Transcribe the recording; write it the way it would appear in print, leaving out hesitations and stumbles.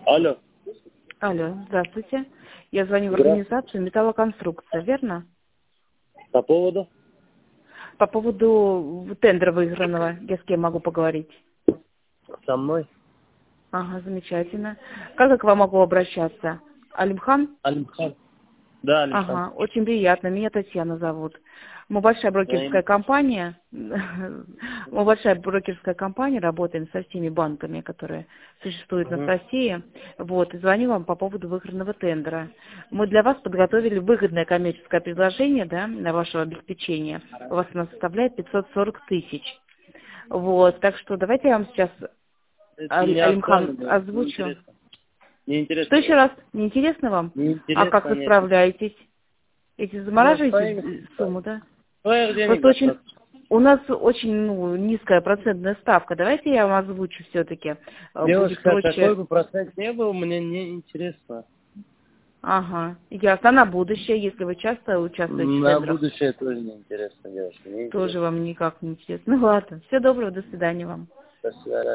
Алло. Алло, здравствуйте. Я звоню в Здравствуйте. организацию «Металлоконструкция», верно? По поводу? По поводу тендера выигранного. Я с кем могу поговорить? Со мной? Ага, замечательно. Как я к вам могу обращаться? Алимхан? Алимхан. Да, Алимхан. Ага, очень приятно. Меня Татьяна зовут. Мы большая брокерская компания. Мы большая брокерская компания, работаем со всеми банками, которые существуют в России. Вот, и звоню вам по поводу выигранного тендера. Мы для вас подготовили выгодное коммерческое предложение, да, на ваше обеспечение. У вас оно составляет 540 тысяч. Вот, так что давайте я вам сейчас, Это не Алимхан, актуально, озвучу. неинтересно. Неинтересно. Что еще раз? Неинтересно вам? А как Неинтересно, вы нет. справляетесь? Эти замораживаете Своих сумму, да? денег Просто очень, достаточно. у нас очень низкая процентная ставка. Давайте я вам озвучу все-таки. Будет Девушка, какой проще. бы процент ни был, мне не интересно. Ага, ясно. А на будущее, если вы часто участвуете в На тендерах, будущее тоже не интересно, девушка, не тоже интересно. вам никак не интересно. Ну ладно, всего доброго, до свидания вам. До свидания.